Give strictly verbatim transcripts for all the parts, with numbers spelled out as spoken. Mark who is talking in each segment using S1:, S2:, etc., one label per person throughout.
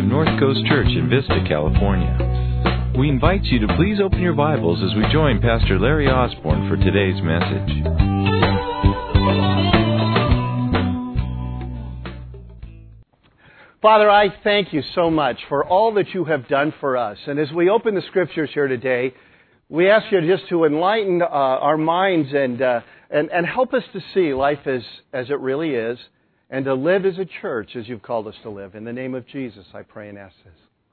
S1: North Coast Church in Vista, California. We invite you to please open your Bibles as we join Pastor Larry Osborne for today's message.
S2: Father, I thank you so much for all that you have done for us. And as we open the Scriptures here today, we ask you just to enlighten uh, our minds and, uh, and and help us to see life as, as it really is, and to live as a church as you've called us to live. In the name of Jesus, I pray and ask this.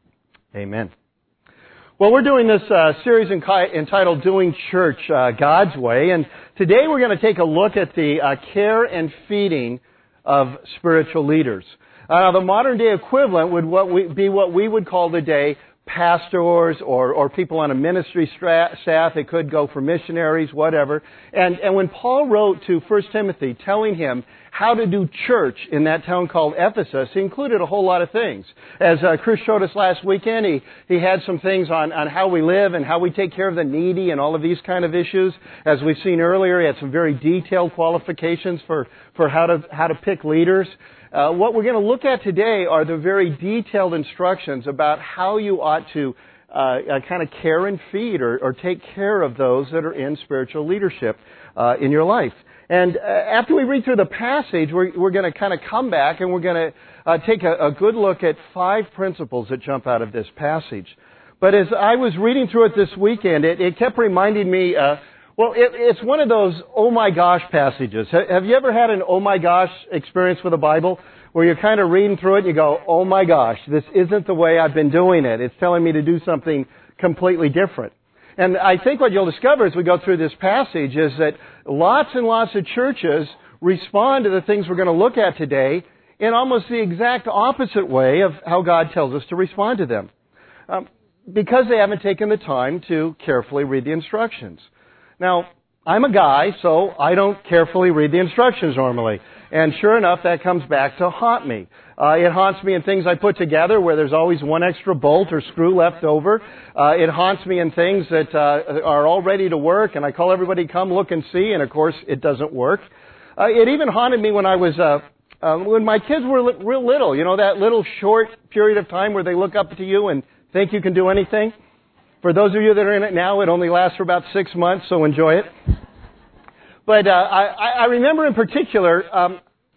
S2: Amen. Well, we're doing this uh, series entitled Doing Church uh, God's Way, and today we're going to take a look at the uh, care and feeding of spiritual leaders. Uh, the modern day equivalent would what we, be what we would call today pastors or, or people on a ministry stra- staff. It could go for missionaries, whatever. And, and when Paul wrote to First Timothy telling him how to do church in that town called Ephesus, he included a whole lot of things. As uh, Chris showed us last weekend, he, he had some things on, on how we live and how we take care of the needy and all of these kind of issues. As we've seen earlier, he had some very detailed qualifications for, for how to, how to pick leaders. Uh, what we're going to look at today are the very detailed instructions about how you ought to uh, uh, kind of care and feed or, or take care of those that are in spiritual leadership uh, in your life. And uh, after we read through the passage, we're, we're going to kind of come back and we're going to uh, take a, a good look at five principles that jump out of this passage. But as I was reading through it this weekend, it, it kept reminding me... Uh, Well, it, it's one of those oh my gosh passages. Have you ever had an oh my gosh experience with the Bible where you're kind of reading through it and you go, oh my gosh, this isn't the way I've been doing it. It's telling me to do something completely different. And I think what you'll discover as we go through this passage is that lots and lots of churches respond to the things we're going to look at today in almost the exact opposite way of how God tells us to respond to them. Um, because they haven't taken the time to carefully read the instructions. Now, I'm a guy, so I don't carefully read the instructions normally. And sure enough, that comes back to haunt me. Uh, it haunts me in things I put together where there's always one extra bolt or screw left over. Uh, it haunts me in things that uh, are all ready to work, and I call everybody, come look and see, and of course, it doesn't work. Uh, it even haunted me when I was, uh, uh, when my kids were li- real little. You know, that little short period of time where they look up to you and think you can do anything? For those of you that are in it now, it only lasts for about six months, so enjoy it. But uh, I, I remember in particular, um,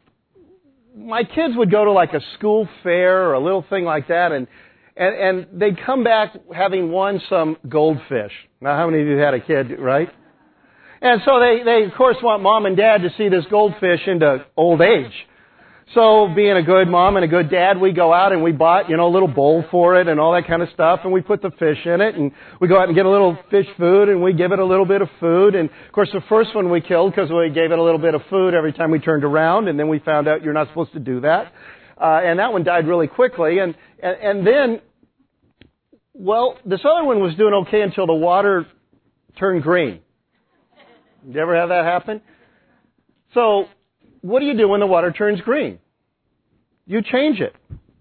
S2: my kids would go to like a school fair or a little thing like that, and, and, and they'd come back having won some goldfish. Now, how many of you had a kid, right? And so they, they of course, want mom and dad to see this goldfish into old age. So, being a good mom and a good dad, we go out and we bought, you know, a little bowl for it and all that kind of stuff, and we put the fish in it, and we go out and get a little fish food, and we give it a little bit of food, and of course the first one we killed because we gave it a little bit of food every time we turned around, and then we found out you're not supposed to do that, uh, and that one died really quickly, and, and, and then, well, this other one was doing okay until the water turned green. Did you ever have that happen? So, what do you do when the water turns green? You change it.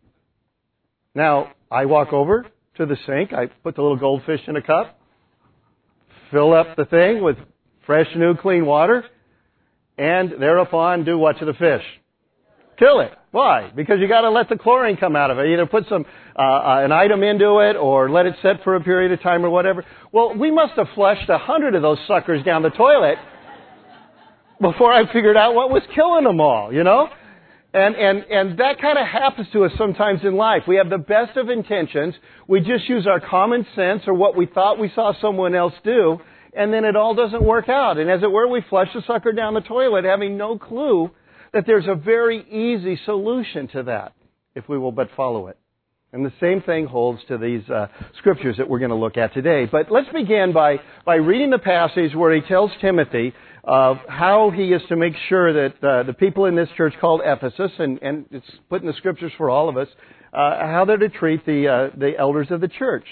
S2: Now, I walk over to the sink, I put the little goldfish in a cup, fill up the thing with fresh, new, clean water, and thereupon do what to the fish? Kill it. Why? Because you got to let the chlorine come out of it. Either put some uh, uh, an item into it or let it set for a period of time or whatever. Well, we must have flushed a hundred of those suckers down the toilet before I figured out what was killing them all, you know? And, and, and that kind of happens to us sometimes in life. We have the best of intentions. We just use our common sense or what we thought we saw someone else do, and then it all doesn't work out. And as it were, we flush the sucker down the toilet having no clue that there's a very easy solution to that if we will but follow it. And the same thing holds to these uh, scriptures that we're going to look at today. But let's begin by, by reading the passage where he tells Timothy of how he is to make sure that uh, the people in this church called Ephesus, and, and it's put in the scriptures for all of us, uh, how they're to treat the, uh, the elders of the church.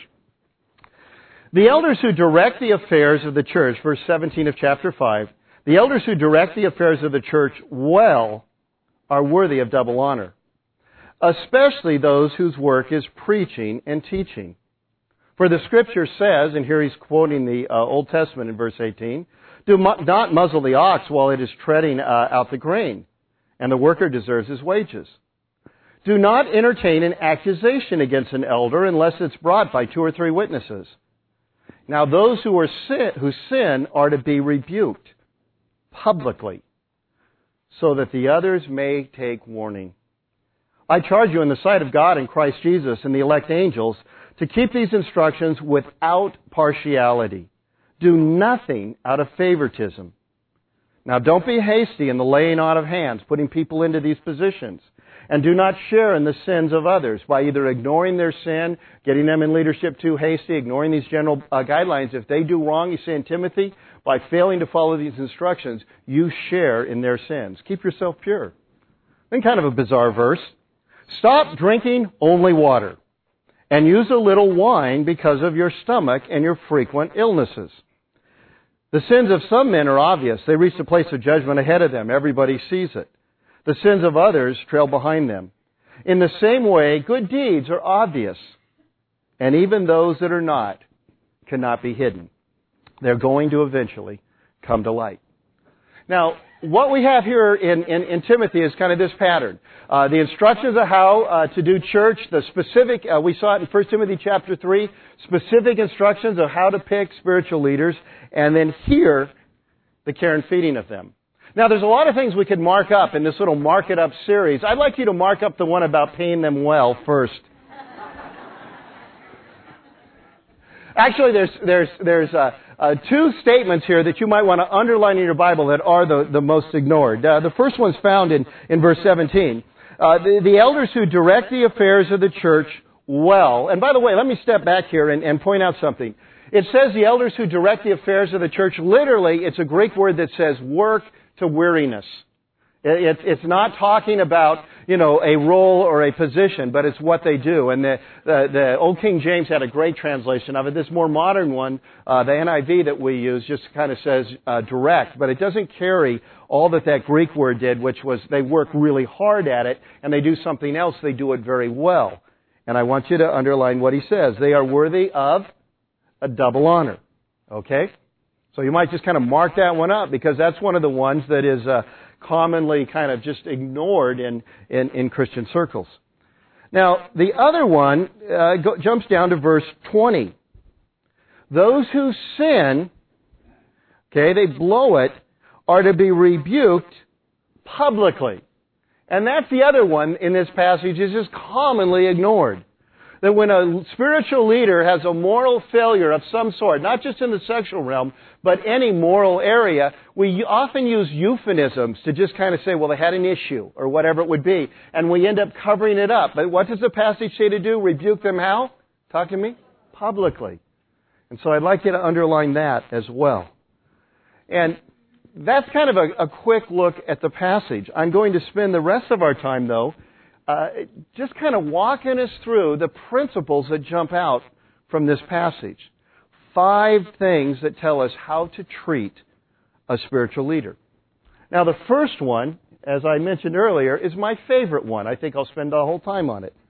S2: The elders who direct the affairs of the church, verse seventeen of chapter five, the elders who direct the affairs of the church well are worthy of double honor, especially those whose work is preaching and teaching. For the Scripture says, and here he's quoting the uh, Old Testament in verse eighteen, do mu- not muzzle the ox while it is treading uh, out the grain, and the worker deserves his wages. Do not entertain an accusation against an elder unless it's brought by two or three witnesses. Now those who are sin, who sin are to be rebuked publicly, so that the others may take warning. I charge you in the sight of God and Christ Jesus and the elect angels to keep these instructions without partiality. Do nothing out of favoritism. Now don't be hasty in the laying on of hands, putting people into these positions. And do not share in the sins of others by either ignoring their sin, getting them in leadership too hasty, ignoring these general uh, guidelines. If they do wrong, you say in Timothy, by failing to follow these instructions, you share in their sins. Keep yourself pure. Then kind of a bizarre verse. Stop drinking only water and use a little wine because of your stomach and your frequent illnesses. The sins of some men are obvious. They reach the place of judgment ahead of them. Everybody sees it. The sins of others trail behind them. In the same way, good deeds are obvious, and even those that are not cannot be hidden. They're going to eventually come to light. Now, what we have here in, in, in Timothy is kind of this pattern. Uh, the instructions of how uh, to do church, the specific, uh, we saw it in First Timothy chapter three, specific instructions of how to pick spiritual leaders, and then here, the care and feeding of them. Now, there's a lot of things we could mark up in this little Mark It Up series. I'd like you to mark up the one about paying them well first. Actually, there's there's there's uh, uh, two statements here that you might want to underline in your Bible that are the, the most ignored. Uh, the first one's found in, in verse seventeen. Uh, the, the elders who direct the affairs of the church well. And by the way, let me step back here and, and point out something. It says the elders who direct the affairs of the church. Literally, it's a Greek word that says work to weariness. It, it's not talking about, you know, a role or a position, but it's what they do. And the, the, the Old King James had a great translation of it. This more modern one, uh, the N I V that we use, just kind of says uh, direct, but it doesn't carry all that that Greek word did, which was they work really hard at it, and they do something else, they do it very well. And I want you to underline what he says. They are worthy of a double honor. Okay? So you might just kind of mark that one up, because that's one of the ones that is uh, commonly kind of just ignored in, in, in Christian circles. Now, the other one uh, go, jumps down to verse twenty. Those who sin, okay, they blow it, are to be rebuked publicly. And that's the other one in this passage is just commonly ignored. That when a spiritual leader has a moral failure of some sort, not just in the sexual realm, but any moral area, we often use euphemisms to just kind of say, well, they had an issue, or whatever it would be, and we end up covering it up. But what does the passage say to do? Rebuke them how? Talk to me? Publicly. And so I'd like you to underline that as well. And that's kind of a, a quick look at the passage. I'm going to spend the rest of our time, though, Uh, just kind of walking us through the principles that jump out from this passage. Five things that tell us how to treat a spiritual leader. Now, the first one, as I mentioned earlier, is my favorite one. I think I'll spend the whole time on it.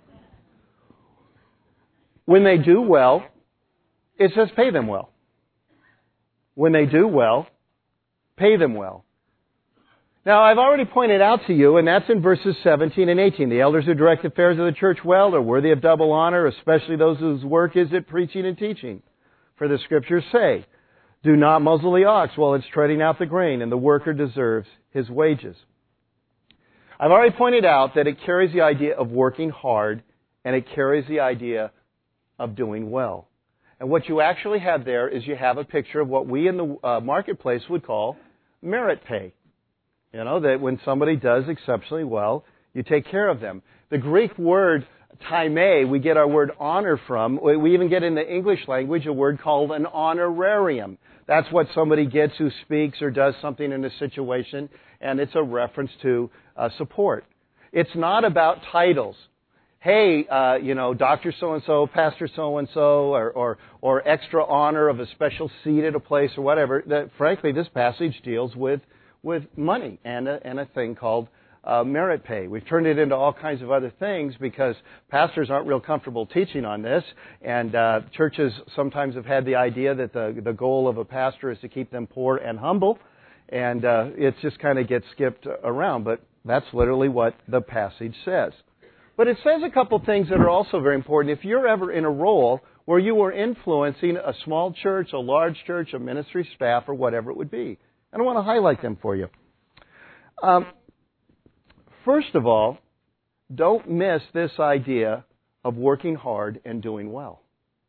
S2: When they do well, it says pay them well. When they do well, pay them well. Now, I've already pointed out to you, and that's in verses seventeen and eighteen. The elders who direct the affairs of the church well are worthy of double honor, especially those whose work is at preaching and teaching. For the Scriptures say, do not muzzle the ox while it's treading out the grain, and the worker deserves his wages. I've already pointed out that it carries the idea of working hard, and it carries the idea of doing well. And what you actually have there is you have a picture of what we in the uh, marketplace would call merit pay. You know, that when somebody does exceptionally well, you take care of them. The Greek word time, we get our word honor from. We even get in the English language a word called an honorarium. That's what somebody gets who speaks or does something in a situation, and it's a reference to uh, support. It's not about titles. Hey, uh, you know, Doctor So-and-so, Pastor So-and-so, or, or, or extra honor of a special seat at a place or whatever. That, frankly, this passage deals with with money and a, and a thing called uh, merit pay. We've turned it into all kinds of other things because pastors aren't real comfortable teaching on this, and uh, churches sometimes have had the idea that the, the goal of a pastor is to keep them poor and humble, and uh, it just kind of gets skipped around, but that's literally what the passage says. But it says a couple things that are also very important. If you're ever in a role where you are influencing a small church, a large church, a ministry staff, or whatever it would be. And I want to highlight them for you. Um, first of all, don't miss this idea of working hard and doing well.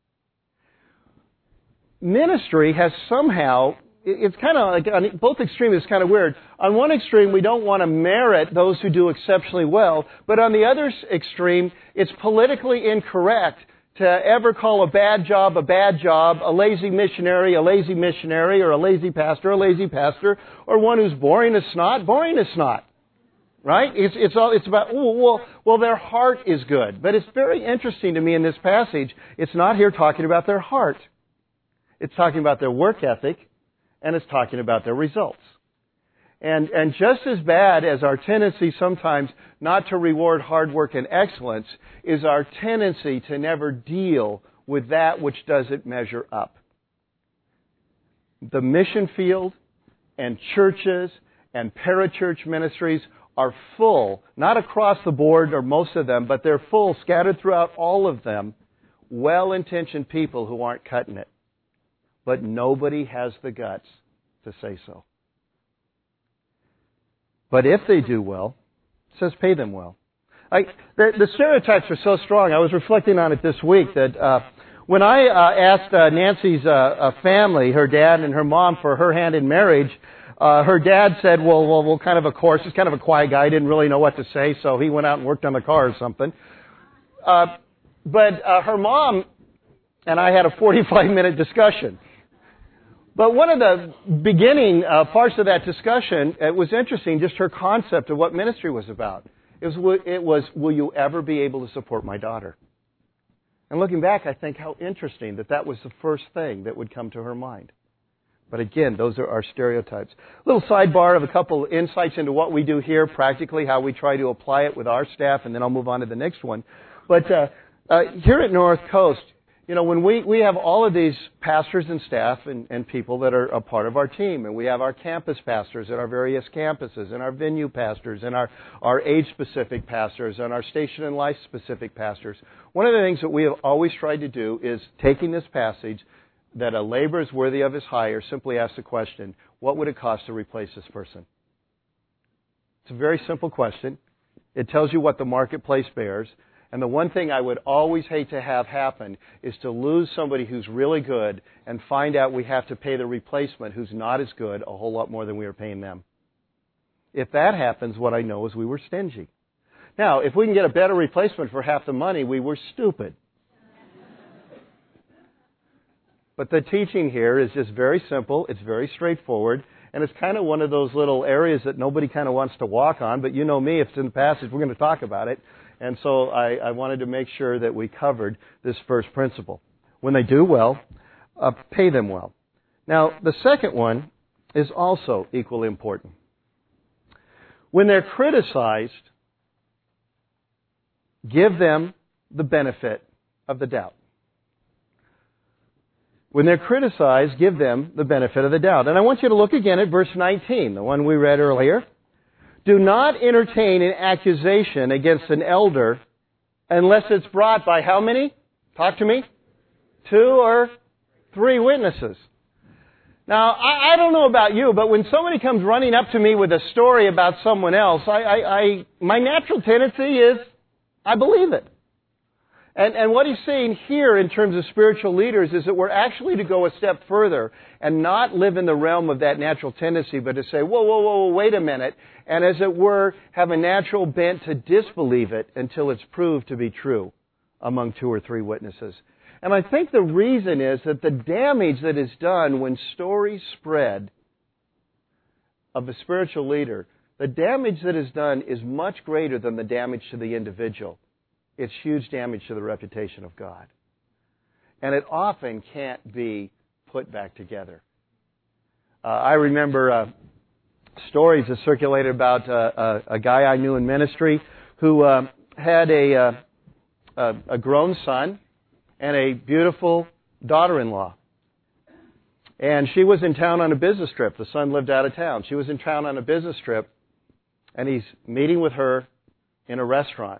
S2: Ministry has somehow, it's kind of like, on both extremes, it's kind of weird. On one extreme, we don't want to merit those who do exceptionally well, but on the other extreme, it's politically incorrect to ever call a bad job a bad job, a lazy missionary a lazy missionary, or a lazy pastor a lazy pastor, or one who's boring as snot, boring as snot. Right? It's, it's all, it's about, oh, well, well, their heart is good. But it's very interesting to me in this passage, it's not here talking about their heart. It's talking about their work ethic, and it's talking about their results. And, and just as bad as our tendency sometimes not to reward hard work and excellence is our tendency to never deal with that which doesn't measure up. The mission field and churches and parachurch ministries are full, not across the board or most of them, but they're full, scattered throughout all of them, well-intentioned people who aren't cutting it. But nobody has the guts to say so. But if they do well, it says pay them well. I, the, the stereotypes are so strong. I was reflecting on it this week that uh, when I uh, asked uh, Nancy's uh, uh, family, her dad and her mom, for her hand in marriage, uh, her dad said, well, well, well, kind of a course. He's kind of a quiet guy, didn't really know what to say, so he went out and worked on the car or something. Uh, but uh, her mom and I had a forty-five minute discussion. But one of the beginning uh, parts of that discussion, it was interesting, just her concept of what ministry was about. It was, it was, will you ever be able to support my daughter? And looking back, I think how interesting that that was the first thing that would come to her mind. But again, those are our stereotypes. A little sidebar of a couple insights into what we do here, practically, how we try to apply it with our staff, and then I'll move on to the next one. But uh, uh, here at North Coast, you know, when we, we have all of these pastors and staff and, and people that are a part of our team, and we have our campus pastors at our various campuses, and our venue pastors, and our, our age-specific pastors, and our station and life-specific pastors. One of the things that we have always tried to do is, taking this passage, that a labor is worthy of his hire, simply ask the question, what would it cost to replace this person? It's a very simple question. It tells you what the marketplace bears. And the one thing I would always hate to have happen is to lose somebody who's really good and find out we have to pay the replacement who's not as good a whole lot more than we were paying them. If that happens, what I know is we were stingy. Now, if we can get a better replacement for half the money, we were stupid. But the teaching here is just very simple. It's very straightforward. And it's kind of one of those little areas that nobody kind of wants to walk on. But you know me, if it's in the passage, we're going to talk about it. And so I, I wanted to make sure that we covered this first principle. When they do well, uh, pay them well. Now, the second one is also equally important. When they're criticized, give them the benefit of the doubt. When they're criticized, give them the benefit of the doubt. And I want you to look again at verse nineteen, the one we read earlier. Do not entertain an accusation against an elder unless it's brought by how many? Talk to me. Two or three witnesses. Now, I, I don't know about you, but when somebody comes running up to me with a story about someone else, I, I, I my natural tendency is, I believe it. And, and what he's saying here in terms of spiritual leaders is that we're actually to go a step further and not live in the realm of that natural tendency, but to say, whoa, whoa, whoa, wait a minute, and as it were, have a natural bent to disbelieve it until it's proved to be true among two or three witnesses. And I think the reason is that the damage that is done when stories spread of a spiritual leader, the damage that is done is much greater than the damage to the individual. It's huge damage to the reputation of God. And it often can't be put back together. Uh, I remember uh, stories that circulated about uh, a, a guy I knew in ministry who uh, had a, uh, a, a grown son and a beautiful daughter-in-law. And she was in town on a business trip. The son lived out of town. She was in town on a business trip, and he's meeting with her in a restaurant.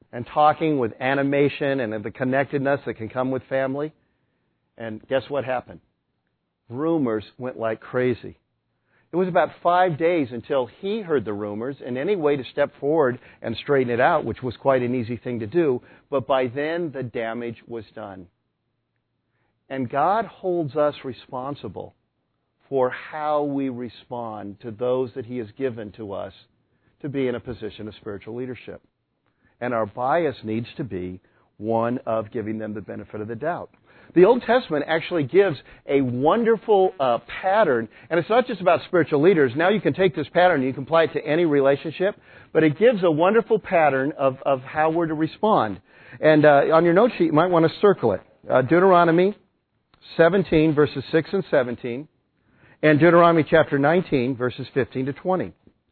S2: and talking with animation and the connectedness that can come with family. And guess what happened? Rumors went like crazy. It was about five days until he heard the rumors and any way to step forward and straighten it out, which was quite an easy thing to do. But by then, the damage was done. And God holds us responsible for how we respond to those that He has given to us to be in a position of spiritual leadership. And our bias needs to be one of giving them the benefit of the doubt. The Old Testament actually gives a wonderful uh, pattern, and it's not just about spiritual leaders. Now you can take this pattern and you can apply it to any relationship, but it gives a wonderful pattern of, of how we're to respond. And uh, on your note sheet, you might want to circle it. Uh, Deuteronomy seventeen, verses six and seventeen, and Deuteronomy chapter nineteen, verses fifteen to twenty.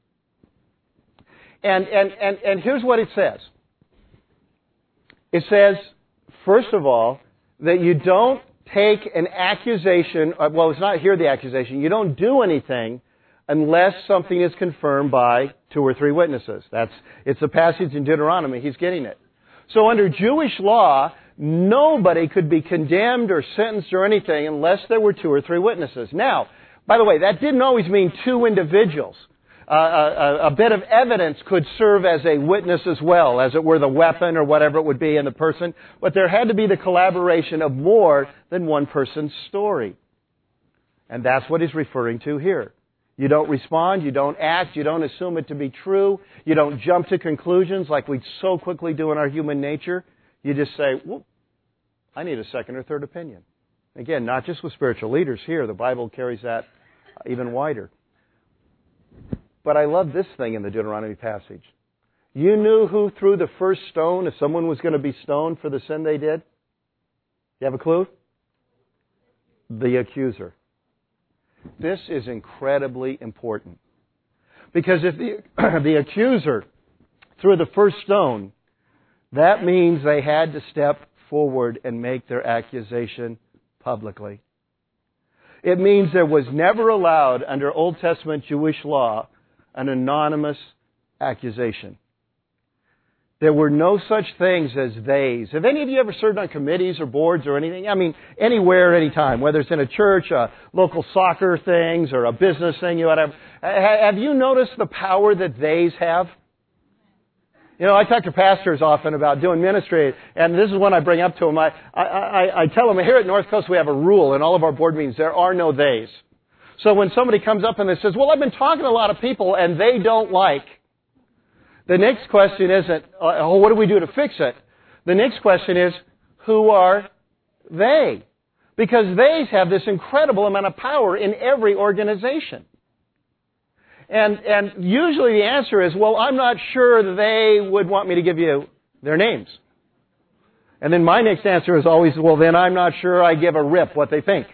S2: And, and, and, and here's what it says. It says, first of all, that you don't take an accusation, well, it's not here the accusation, you don't do anything unless something is confirmed by two or three witnesses. That's, it's a passage in Deuteronomy, he's getting it. So under Jewish law, nobody could be condemned or sentenced or anything unless there were two or three witnesses. Now, by the way, that didn't always mean two individuals. Uh, a, a bit of evidence could serve as a witness as well, as it were the weapon or whatever it would be in the person. But there had to be the collaboration of more than one person's story. And that's what he's referring to here. You don't respond, you don't act, you don't assume it to be true, you don't jump to conclusions like we so quickly do in our human nature. You just say, well, I need a second or third opinion. Again, not just with spiritual leaders here. The Bible carries that even wider. But I love this thing in the Deuteronomy passage. You knew who threw the first stone if someone was going to be stoned for the sin they did? You have a clue? The accuser. This is incredibly important. Because if the, the accuser threw the first stone, that means they had to step forward and make their accusation publicly. It means there was never allowed under Old Testament Jewish law an anonymous accusation. There were no such things as theys. Have any of you ever served on committees or boards or anything? I mean, anywhere, anytime, whether it's in a church, a local soccer things, or a business thing, you whatever. Have you noticed the power that theys have? You know, I talk to pastors often about doing ministry, and this is one I bring up to them. I, I, I, I tell them, here at North Coast we have a rule in all of our board meetings, there are no theys. So when somebody comes up and they says, well, I've been talking to a lot of people and they don't like, the next question isn't, oh, what do we do to fix it? The next question is, who are they? Because they have this incredible amount of power in every organization. And, and usually the answer is, well, I'm not sure they would want me to give you their names. And then my next answer is always, well, then I'm not sure I give a rip what they think.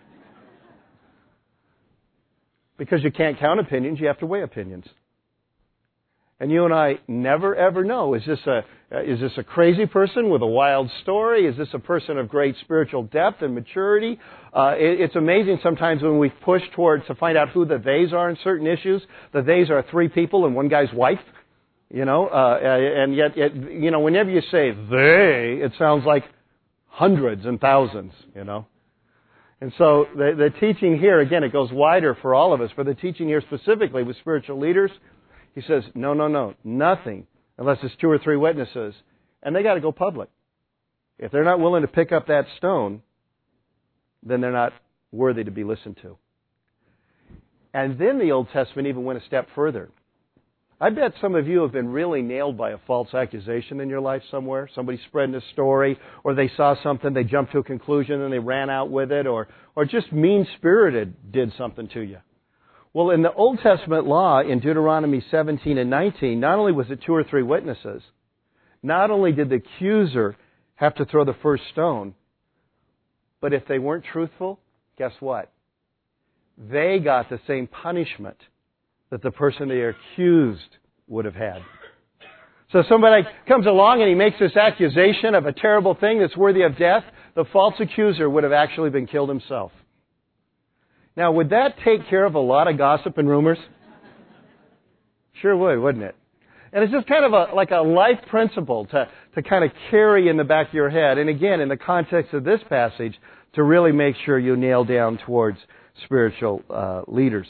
S2: Because you can't count opinions, you have to weigh opinions. And you and I never ever know, is this a, is this a crazy person with a wild story? Is this a person of great spiritual depth and maturity? Uh, it, it's amazing sometimes when we push towards to find out who the theys are in certain issues. The theys are three people and one guy's wife. You know, uh, and yet, it, you know, whenever you say they, it sounds like hundreds and thousands, you know. And so the, the teaching here, again, it goes wider for all of us. For the teaching here specifically with spiritual leaders, he says, no, no, no, nothing unless it's two or three witnesses. And they got to go public. If they're not willing to pick up that stone, then they're not worthy to be listened to. And then the Old Testament even went a step further. I bet some of you have been really nailed by a false accusation in your life somewhere. Somebody spreading a story, or they saw something, they jumped to a conclusion and they ran out with it, or, or just mean-spirited did something to you. Well, in the Old Testament law, in Deuteronomy seventeen and nineteen, not only was it two or three witnesses, not only did the accuser have to throw the first stone, but if they weren't truthful, guess what? They got the same punishment that the person they accused would have had. So somebody comes along and he makes this accusation of a terrible thing that's worthy of death, the false accuser would have actually been killed himself. Now, would that take care of a lot of gossip and rumors? Sure would, wouldn't it? And it's just kind of a, like a life principle to, to kind of carry in the back of your head. And again, in the context of this passage, to really make sure you nail down towards spiritual uh, leaders.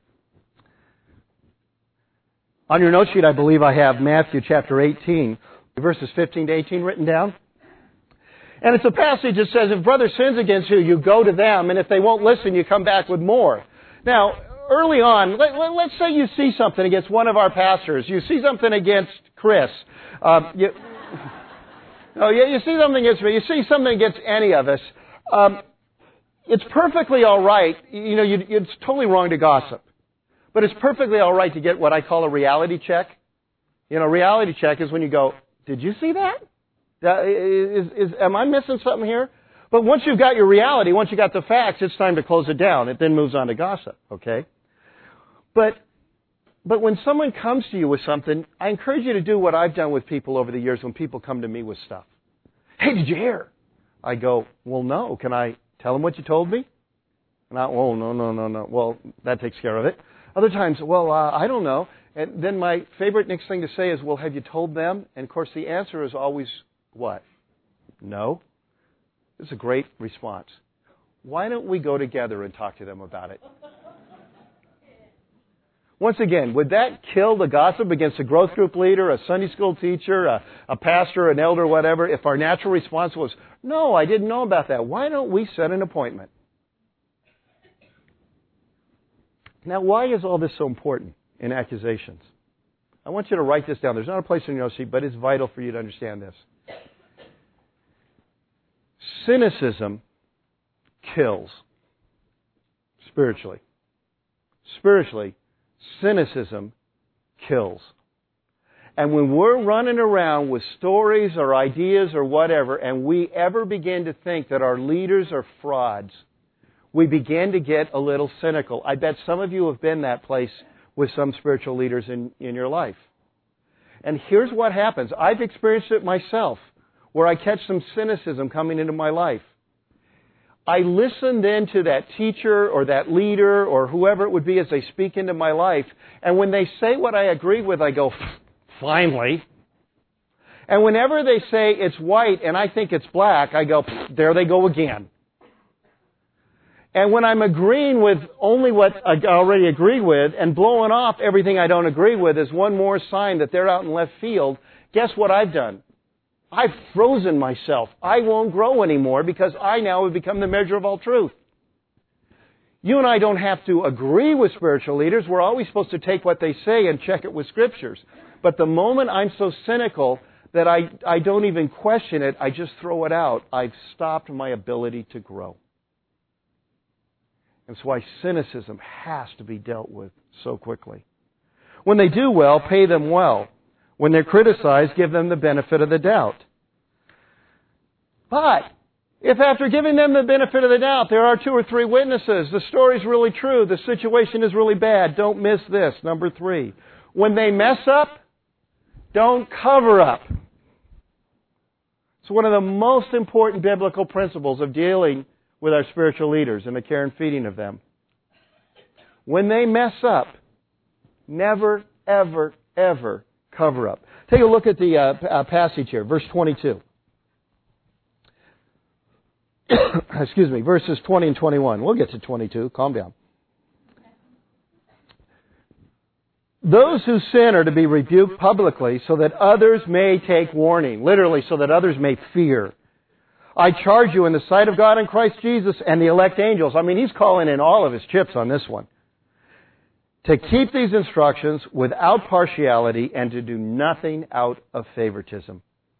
S2: On your note sheet, I believe I have Matthew chapter eighteen, verses fifteen to eighteen written down. And it's a passage that says, if brother sins against you, you go to them, and if they won't listen, you come back with more. Now, early on, let, let, let's say you see something against one of our pastors. You see something against Chris. Um, you, oh, yeah, you see something against me. You see something against any of us. Um, it's perfectly all right. You know, you, it's totally wrong to gossip. But it's perfectly all right to get what I call a reality check. You know, a reality check is when you go, did you see that? Uh, is, is, am I missing something here? But once you've got your reality, once you've got the facts, it's time to close it down. It then moves on to gossip, okay? But but when someone comes to you with something, I encourage you to do what I've done with people over the years when people come to me with stuff. Hey, did you hear? I go, well, no. Can I tell them what you told me? And I, oh, no, no, no, no. Well, that takes care of it. Other times, well, uh, I don't know. And then my favorite next thing to say is, well, have you told them? And, of course, the answer is always what? No. It's a great response. Why don't we go together and talk to them about it? Once again, would that kill the gossip against a growth group leader, a Sunday school teacher, a, a pastor, an elder, whatever, if our natural response was, no, I didn't know about that. Why don't we set an appointment? Now, why is all this so important in accusations? I want you to write this down. There's not a place in your note sheet, but it's vital for you to understand this. Cynicism kills spiritually. Spiritually, cynicism kills. And when we're running around with stories or ideas or whatever, and we ever begin to think that our leaders are frauds, we begin to get a little cynical. I bet some of you have been that place with some spiritual leaders in, in your life. And here's what happens. I've experienced it myself, where I catch some cynicism coming into my life. I listen then to that teacher or that leader or whoever it would be as they speak into my life. And when they say what I agree with, I go, finally. And whenever they say it's white and I think it's black, I go, there they go again. And when I'm agreeing with only what I already agree with and blowing off everything I don't agree with is one more sign that they're out in left field, guess what I've done? I've frozen myself. I won't grow anymore because I now have become the measure of all truth. You and I don't have to agree with spiritual leaders. We're always supposed to take what they say and check it with scriptures. But the moment I'm so cynical that I, I don't even question it, I just throw it out, I've stopped my ability to grow. That's why cynicism has to be dealt with so quickly. When they do well, pay them well. When they're criticized, give them the benefit of the doubt. But if after giving them the benefit of the doubt, there are two or three witnesses, the story's really true, the situation is really bad, don't miss this. Number three, when they mess up, don't cover up. It's one of the most important biblical principles of dealing with our spiritual leaders and the care and feeding of them. When they mess up, never, ever, ever cover up. Take a look at the uh, uh, passage here, verse twenty-two. Excuse me, verses twenty and twenty-one. We'll get to twenty-two. Calm down. Those who sin are to be rebuked publicly so that others may take warning. Literally, so that others may fear. I charge you in the sight of God and Christ Jesus and the elect angels. I mean, he's calling in all of his chips on this one. To keep these instructions without partiality and to do nothing out of favoritism.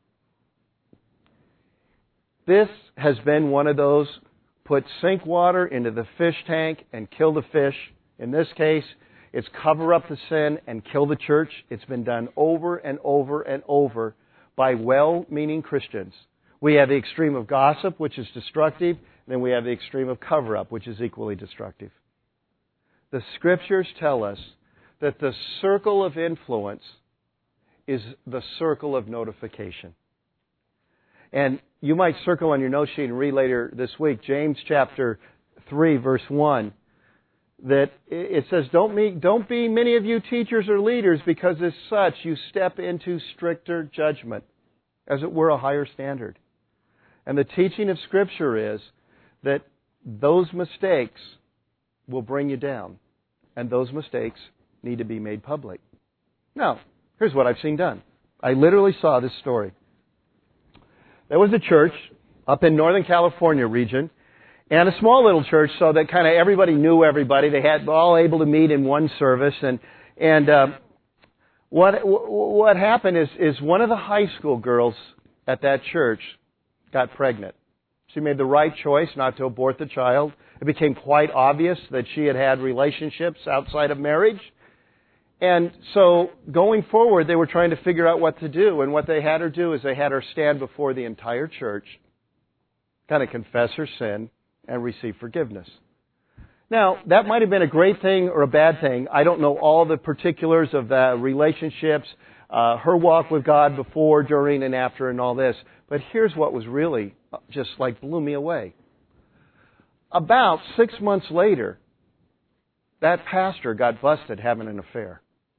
S2: This has been one of those put sink water into the fish tank and kill the fish. In this case, it's cover up the sin and kill the church. It's been done over and over and over by well-meaning Christians. We have the extreme of gossip, which is destructive, and then we have the extreme of cover-up, which is equally destructive. The Scriptures tell us that the circle of influence is the circle of notification. And you might circle on your note sheet and read later this week, James chapter three, verse one. that it says, don't be, don't be many of you teachers or leaders, because as such you step into stricter judgment, as it were a higher standard. And the teaching of Scripture is that those mistakes will bring you down, and those mistakes need to be made public. Now, here's what I've seen done. I literally saw this story. There was a church up in Northern California region, and a small little church, so that kind of everybody knew everybody. They had all able to meet in one service, and and uh, what what happened is is one of the high school girls at that church got pregnant. She made the right choice not to abort the child. It became quite obvious that she had had relationships outside of marriage. And so going forward, they were trying to figure out what to do. And what they had her do is they had her stand before the entire church, kind of confess her sin, and receive forgiveness. Now, that might have been a great thing or a bad thing. I don't know all the particulars of the relationships, uh, her walk with God before, during, and after, and all this. But here's what was really just like blew me away. About six months later, that pastor got busted having an affair.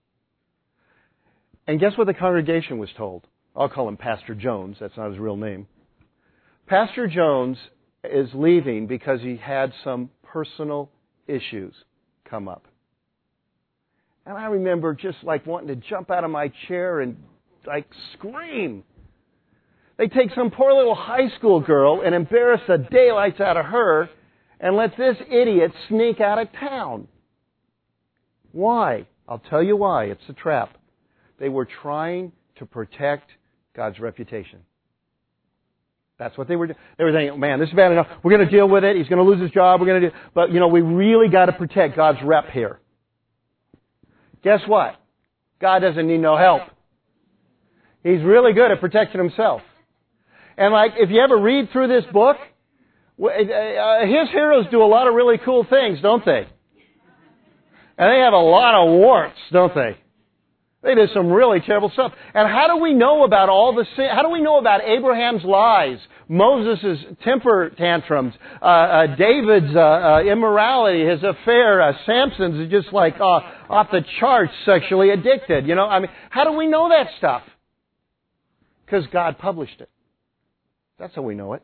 S2: And guess what the congregation was told? I'll call him Pastor Jones. That's not his real name. Pastor Jones is leaving because he had some personal issues come up. And I remember just like wanting to jump out of my chair and like scream. They take some poor little high school girl and embarrass the daylights out of her and let this idiot sneak out of town. Why? I'll tell you why. It's a trap. They were trying to protect God's reputation. That's what they were doing. They were thinking, man, this is bad enough. We're going to deal with it. He's going to lose his job. We're going to do, but you know, we really got to protect God's rep here. Guess what? God doesn't need no help. He's really good at protecting himself. And like, if you ever read through this book, his heroes do a lot of really cool things, don't they? And they have a lot of warts, don't they? They did some really terrible stuff. And how do we know about all the sin? How do we know about Abraham's lies, Moses' temper tantrums, uh, uh, David's uh, uh, immorality, his affair, uh, Samson's is just like uh, off the charts, sexually addicted. You know, I mean, how do we know that stuff? Because God published it. That's how we know it.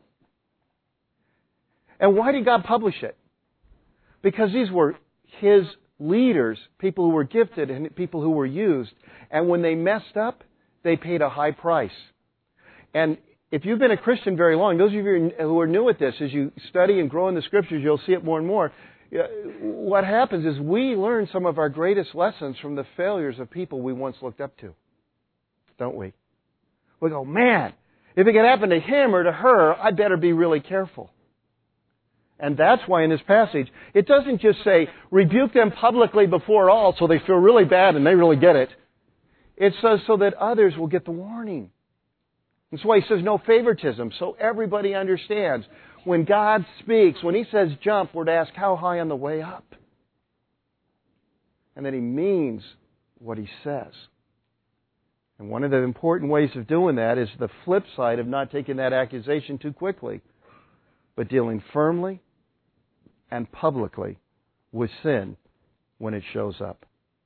S2: And why did God publish it? Because these were His leaders, people who were gifted and people who were used. And when they messed up, they paid a high price. And if you've been a Christian very long, those of you who are new at this, as you study and grow in the Scriptures, you'll see it more and more. What happens is we learn some of our greatest lessons from the failures of people we once looked up to. Don't we? We go, man, if it could happen to him or to her, I better be really careful. And that's why in this passage, it doesn't just say, rebuke them publicly before all so they feel really bad and they really get it. It says so that others will get the warning. That's why he says no favoritism, so everybody understands. When God speaks, when He says jump, we're to ask how high on the way up. And that He means what He says. And one of the important ways of doing that is the flip side of not taking that accusation too quickly, but dealing firmly and publicly with sin when it shows up.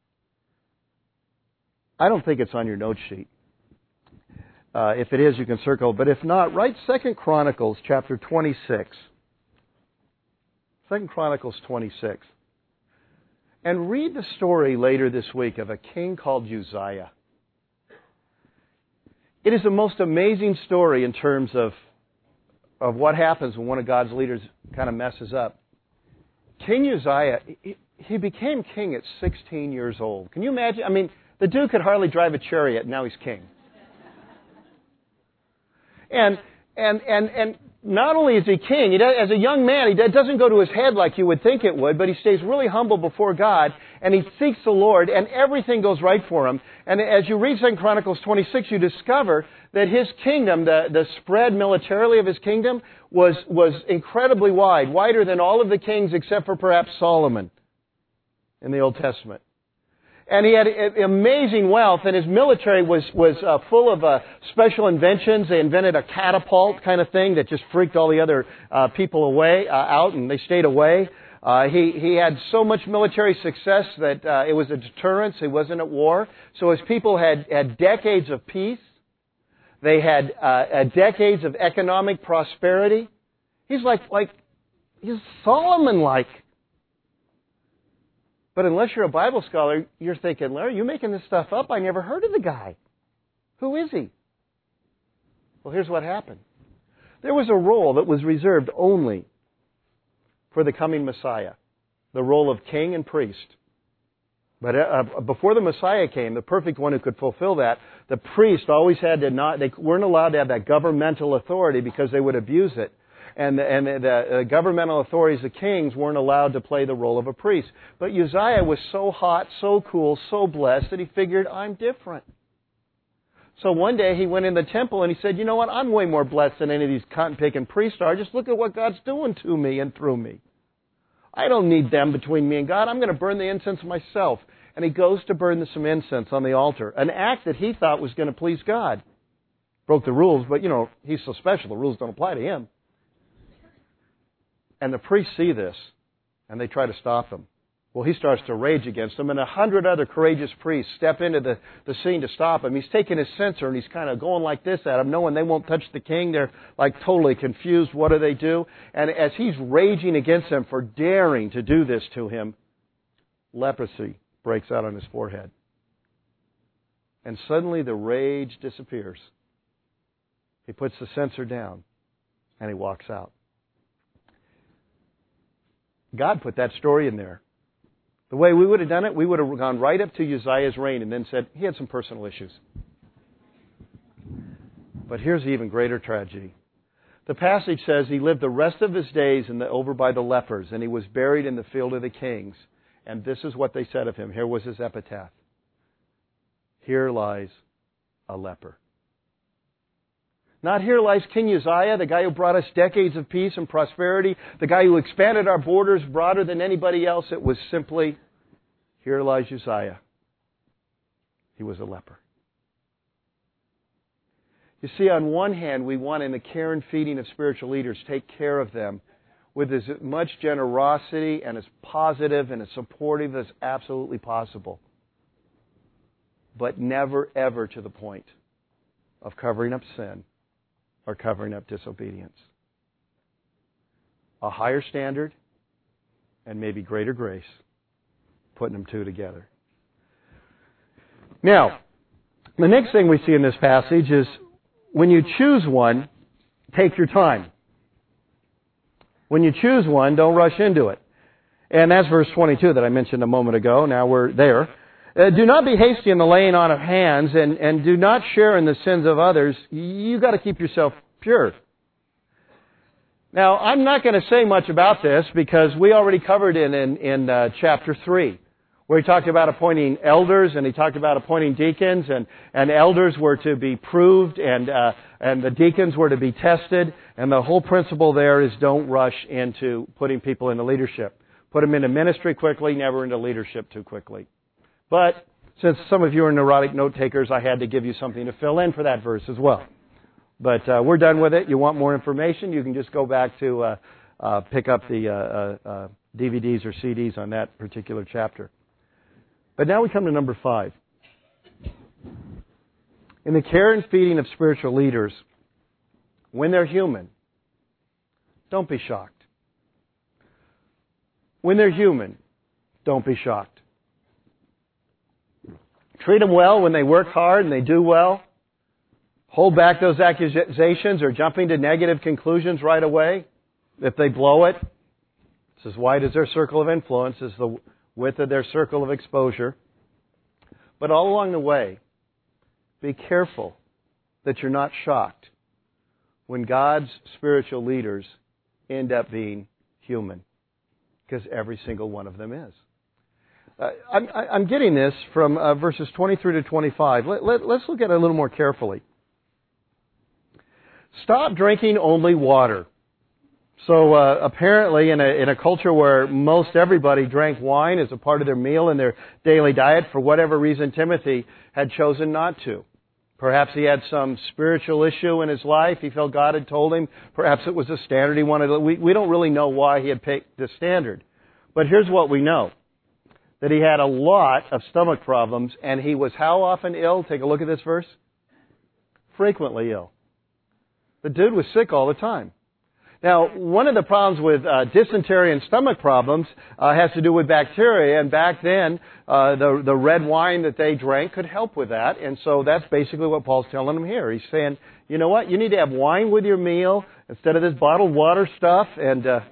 S2: I don't think it's on your note sheet. Uh, if it is, you can circle. But if not, write Second Chronicles chapter twenty-six. Second Chronicles twenty-six. And read the story later this week of a king called Uzziah. It is the most amazing story in terms of, of what happens when one of God's leaders kind of messes up. King Uzziah, he, he became king at sixteen years old. Can you imagine? I mean, the dude could hardly drive a chariot, and now he's king. And and and and not only is he king, he does, as a young man, he does, doesn't go to his head like you would think it would, but he stays really humble before God, and he seeks the Lord, and everything goes right for him. And as you read Second Chronicles twenty-six, you discover that his kingdom, the, the spread militarily of his kingdom, was, was incredibly wide, wider than all of the kings except for perhaps Solomon in the Old Testament. And he had amazing wealth, and his military was was uh, full of uh, special inventions. They invented a catapult kind of thing that just freaked all the other uh, people away uh, out, and they stayed away. Uh, he, he had so much military success that uh, it was a deterrence. He wasn't at war. So his people had, had decades of peace. They had uh, uh, decades of economic prosperity. He's like, like he's Solomon-like. But unless you're a Bible scholar, you're thinking, Larry, you're making this stuff up. I never heard of the guy. Who is he? Well, here's what happened. There was a role that was reserved only for the coming Messiah, the role of king and priest. But uh, before the Messiah came, the perfect one who could fulfill that, the priest always had to not, they weren't allowed to have that governmental authority because they would abuse it. And, the, and the, the uh, governmental authorities, the kings, weren't allowed to play the role of a priest. But Uzziah was so hot, so cool, so blessed that he figured, I'm different. So one day he went in the temple and he said, you know what, I'm way more blessed than any of these cotton-picking priests are. Just look at what God's doing to me and through me. I don't need them between me and God. I'm going to burn the incense myself. And he goes to burn some incense on the altar, an act that he thought was going to please God. Broke the rules, but, you know, he's so special, the rules don't apply to him. And the priests see this, and they try to stop him. Well, he starts to rage against them, and a hundred other courageous priests step into the, the scene to stop him. He's taking his censer, and he's kind of going like this at him, knowing they won't touch the king. They're like totally confused. What do they do? And as he's raging against them for daring to do this to him, leprosy breaks out on his forehead. And suddenly the rage disappears. He puts the censer down, and he walks out. God put that story in there. The way we would have done it, we would have gone right up to Uzziah's reign and then said, he had some personal issues. But here's the even greater tragedy. The passage says he lived the rest of his days in the, over by the lepers, and he was buried in the field of the kings. And this is what they said of him. Here was his epitaph. Here lies a leper. Not here lies King Uzziah, the guy who brought us decades of peace and prosperity, the guy who expanded our borders broader than anybody else. It was simply, here lies Uzziah. He was a leper. You see, on one hand, we want in the care and feeding of spiritual leaders, take care of them with as much generosity and as positive and as supportive as absolutely possible. But never, ever to the point of covering up sin or covering up disobedience. A higher standard and maybe greater grace, putting them two together. Now, the next thing we see in this passage is when you choose one, take your time. When you choose one, don't rush into it. And that's verse twenty-two that I mentioned a moment ago. Now we're there. Uh, do not be hasty in the laying on of hands, and, and do not share in the sins of others. You've got to keep yourself pure. Now, I'm not going to say much about this because we already covered it in, in, in uh, chapter three, where he talked about appointing elders, and he talked about appointing deacons, and, and elders were to be proved, and, uh, and the deacons were to be tested, and the whole principle there is don't rush into putting people into leadership. Put them into ministry quickly, never into leadership too quickly. But since some of you are neurotic note takers, I had to give you something to fill in for that verse as well. But uh, we're done with it. You want more information, you can just go back to uh, uh, pick up the uh, uh, D V Ds or C Ds on that particular chapter. But now we come to number five. In the care and feeding of spiritual leaders, when they're human, don't be shocked. When they're human, don't be shocked. Treat them well when they work hard and they do well. Hold back those accusations or jumping to negative conclusions right away if they blow it. It's as wide as their circle of influence, as the width of their circle of exposure. But all along the way, be careful that you're not shocked when God's spiritual leaders end up being human, because every single one of them is. Uh, I'm, I'm getting this from uh, verses twenty-three to twenty-five. Let, let, let's look at it a little more carefully. Stop drinking only water. So uh, apparently in a, in a culture where most everybody drank wine as a part of their meal and their daily diet, for whatever reason Timothy had chosen not to. Perhaps he had some spiritual issue in his life. He felt God had told him. Perhaps it was a standard he wanted. We, we don't really know why he had picked this standard. But here's what we know. That he had a lot of stomach problems, and he was how often ill? Take a look at this verse. Frequently ill. The dude was sick all the time. Now, one of the problems with uh, dysentery and stomach problems uh, has to do with bacteria, and back then, uh, the, the red wine that they drank could help with that, and so that's basically what Paul's telling them here. He's saying, you know what, you need to have wine with your meal instead of this bottled water stuff, and uh,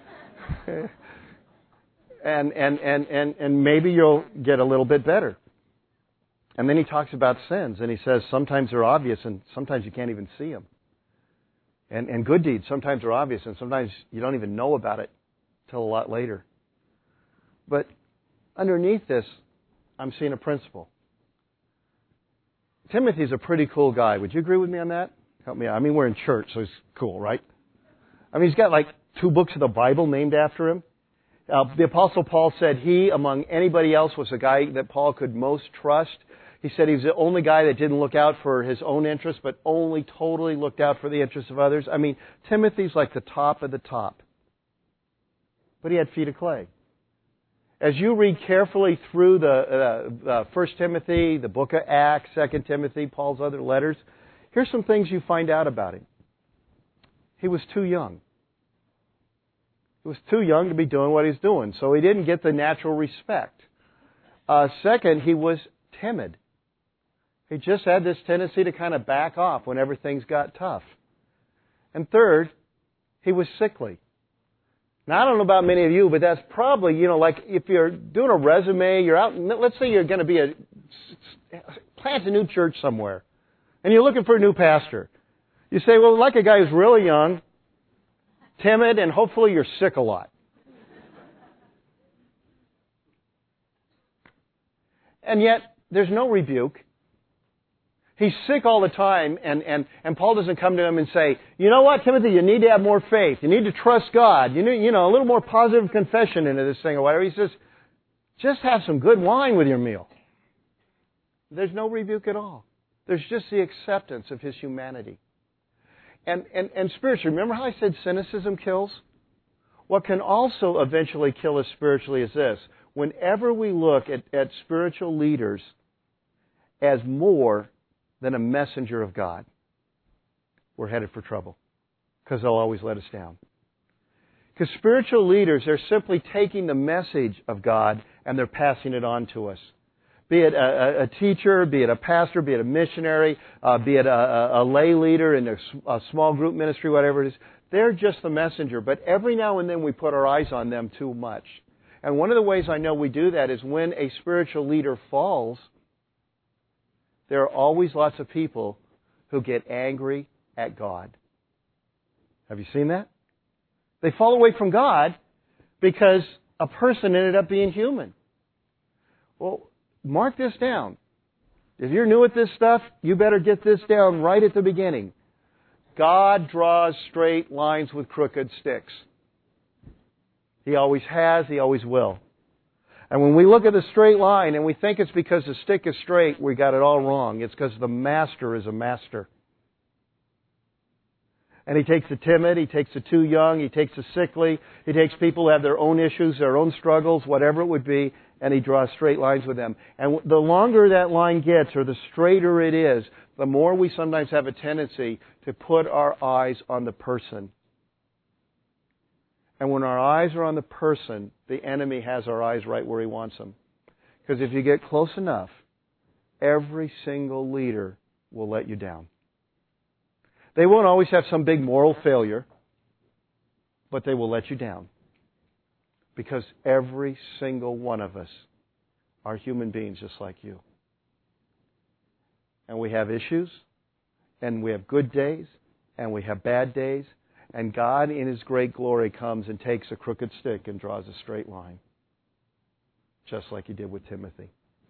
S2: and, and, and, and, and maybe you'll get a little bit better. And then he talks about sins, and he says sometimes they're obvious, and sometimes you can't even see them. And, and good deeds sometimes are obvious, and sometimes you don't even know about it till a lot later. But underneath this, I'm seeing a principle. Timothy's a pretty cool guy. Would you agree with me on that? Help me out. I mean, we're in church, so he's cool, right? I mean, he's got like two books of the Bible named after him. Uh, the Apostle Paul said he, among anybody else, was the guy that Paul could most trust. He said he was the only guy that didn't look out for his own interests, but only totally looked out for the interests of others. I mean, Timothy's like the top of the top. But he had feet of clay. As you read carefully through the uh, uh, First Timothy, the book of Acts, Second Timothy, Paul's other letters, here's some things you find out about him. He was too young. He was too young to be doing what he's doing, so he didn't get the natural respect. Uh, second, he was timid. He just had this tendency to kind of back off whenever things got tough. And third, he was sickly. Now, I don't know about many of you, but that's probably, you know, like if you're doing a resume, you're out, let's say you're going to be a, plant a new church somewhere, and you're looking for a new pastor. You say, well, like a guy who's really young, timid, and hopefully you're sick a lot. And yet, there's no rebuke. He's sick all the time, and, and, and Paul doesn't come to him and say, you know what, Timothy, you need to have more faith. You need to trust God. You need, you know, a little more positive confession into this thing or whatever. He says, just have some good wine with your meal. There's no rebuke at all. There's just the acceptance of his humanity. And, and, and spiritually, remember how I said cynicism kills? What can also eventually kill us spiritually is this. Whenever we look at, at spiritual leaders as more than a messenger of God, we're headed for trouble because they'll always let us down. Because spiritual leaders, they're simply taking the message of God and they're passing it on to us. Be it a, a teacher, be it a pastor, be it a missionary, uh, be it a, a, a lay leader in a, a small group ministry, whatever it is, they're just the messenger. But every now and then we put our eyes on them too much. And one of the ways I know we do that is when a spiritual leader falls, there are always lots of people who get angry at God. Have you seen that? They fall away from God because a person ended up being human. Well, mark this down. If you're new at this stuff, you better get this down right at the beginning. God draws straight lines with crooked sticks. He always has, He always will. And when we look at the straight line and we think it's because the stick is straight, we got it all wrong. It's because the master is a master. And He takes the timid, He takes the too young, He takes the sickly, He takes people who have their own issues, their own struggles, whatever it would be, and He draws straight lines with them. And the longer that line gets, or the straighter it is, the more we sometimes have a tendency to put our eyes on the person. And when our eyes are on the person, the enemy has our eyes right where he wants them. Because if you get close enough, every single leader will let you down. They won't always have some big moral failure, but they will let you down. Because every single one of us are human beings just like you. And we have issues, and we have good days, and we have bad days, and God in His great glory comes and takes a crooked stick and draws a straight line. Just like He did with Timothy.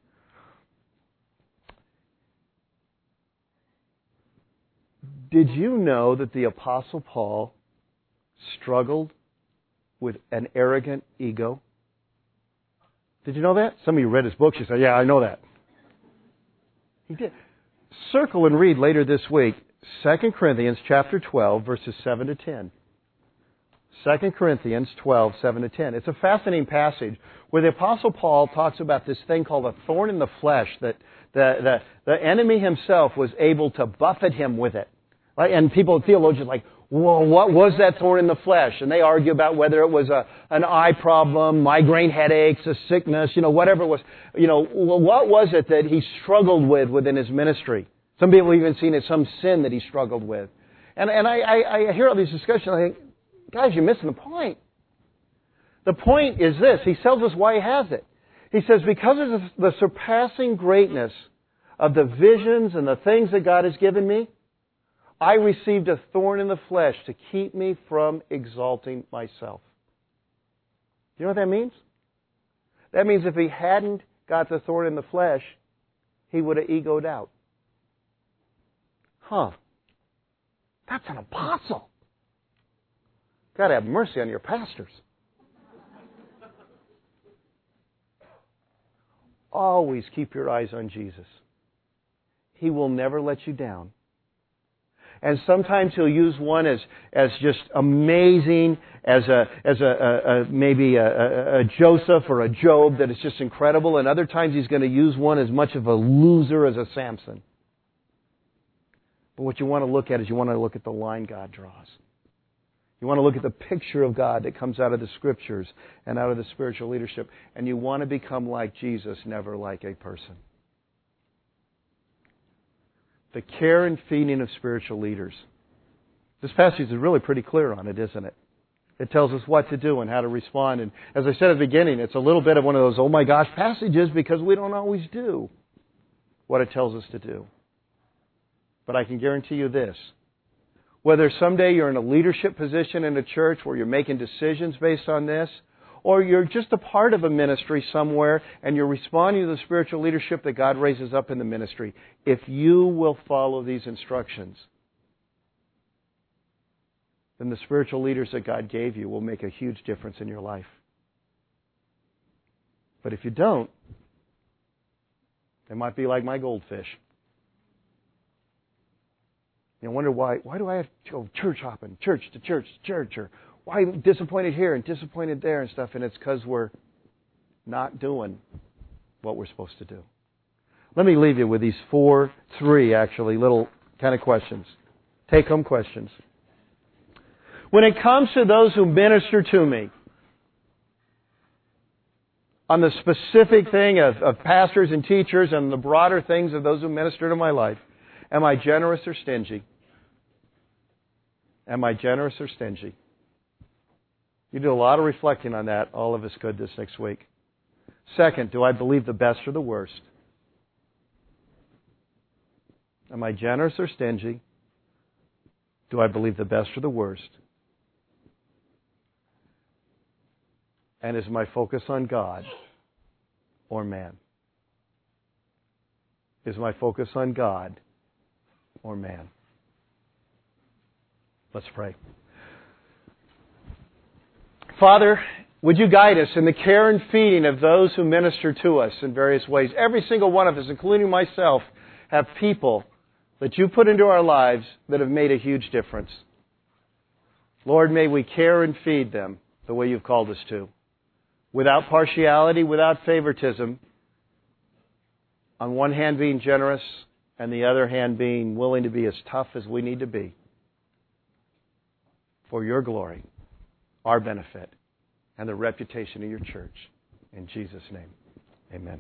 S2: Did you know that the Apostle Paul struggled with an arrogant ego? Did you know that? Some of you read his books. You say, yeah, I know that. He did. Circle and read later this week Second Corinthians chapter twelve, verses seven to ten. Second Corinthians twelve, seven to ten. It's a fascinating passage where the Apostle Paul talks about this thing called a thorn in the flesh, that the, the, the enemy himself was able to buffet him with it. Right? And people, theologians, are like, well, what was that thorn in the flesh? And they argue about whether it was a, an eye problem, migraine headaches, a sickness, you know, whatever it was. You know, what was it that he struggled with within his ministry? Some people have even seen it some sin that he struggled with. And, and I, I, I hear all these discussions, and I think, guys, you're missing the point. The point is this. He tells us why he has it. He says, because of the, the surpassing greatness of the visions and the things that God has given me, I received a thorn in the flesh to keep me from exalting myself. You know what that means? That means if he hadn't got the thorn in the flesh, he would have egoed out. Huh. That's an apostle. God have mercy on your pastors. Always keep your eyes on Jesus. He will never let you down. And sometimes He'll use one as, as just amazing, as a as a, a, a maybe a, a, a Joseph or a Job that is just incredible. And other times He's going to use one as much of a loser as a Samson. But what you want to look at is you want to look at the line God draws. You want to look at the picture of God that comes out of the Scriptures and out of the spiritual leadership. And you want to become like Jesus, never like a person. The care and feeding of spiritual leaders. This passage is really pretty clear on it, isn't it? It tells us what to do and how to respond. And as I said at the beginning, it's a little bit of one of those, oh my gosh, passages because we don't always do what it tells us to do. But I can guarantee you this. Whether someday you're in a leadership position in a church where you're making decisions based on this, or you're just a part of a ministry somewhere and you're responding to the spiritual leadership that God raises up in the ministry, if you will follow these instructions, then the spiritual leaders that God gave you will make a huge difference in your life. But if you don't, it might be like my goldfish. You wonder why, why do I have to go church hopping, church to church to church, or why I'm disappointed here and disappointed there and stuff, and it's because we're not doing what we're supposed to do. Let me leave you with these four, three actually, little kind of questions. Take-home questions. When it comes to those who minister to me, on the specific thing of, of pastors and teachers and the broader things of those who minister to my life, am I generous or stingy? Am I generous or stingy? You do a lot of reflecting on that. All of us could this next week. Second, do I believe the best or the worst? Am I generous or stingy? Do I believe the best or the worst? And is my focus on God or man? Is my focus on God or man? Let's pray. Father, would you guide us in the care and feeding of those who minister to us in various ways? Every single one of us, including myself, have people that you put into our lives that have made a huge difference. Lord, may we care and feed them the way you've called us to, without partiality, without favoritism, on one hand being generous and the other hand being willing to be as tough as we need to be for your glory, our benefit, and the reputation of your church. In Jesus' name, amen.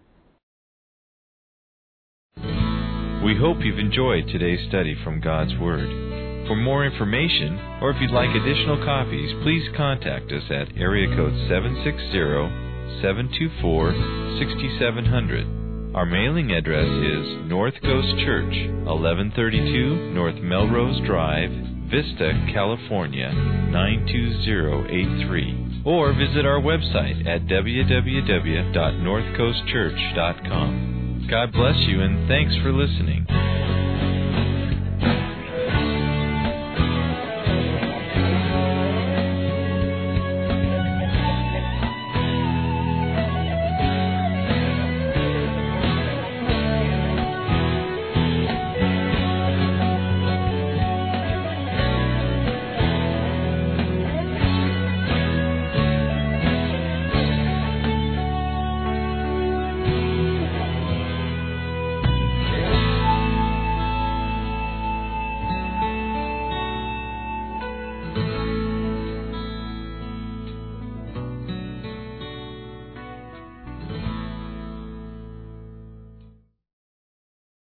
S1: We hope you've enjoyed today's study from God's Word. For more information, or if you'd like additional copies, please contact us at area code seven six zero, seven two four, six seven zero zero. Our mailing address is North Coast Church, eleven thirty-two North Melrose Drive, Vista, California, nine two zero eight three. Or visit our website at w w w dot north coast church dot com. God bless you and thanks for listening.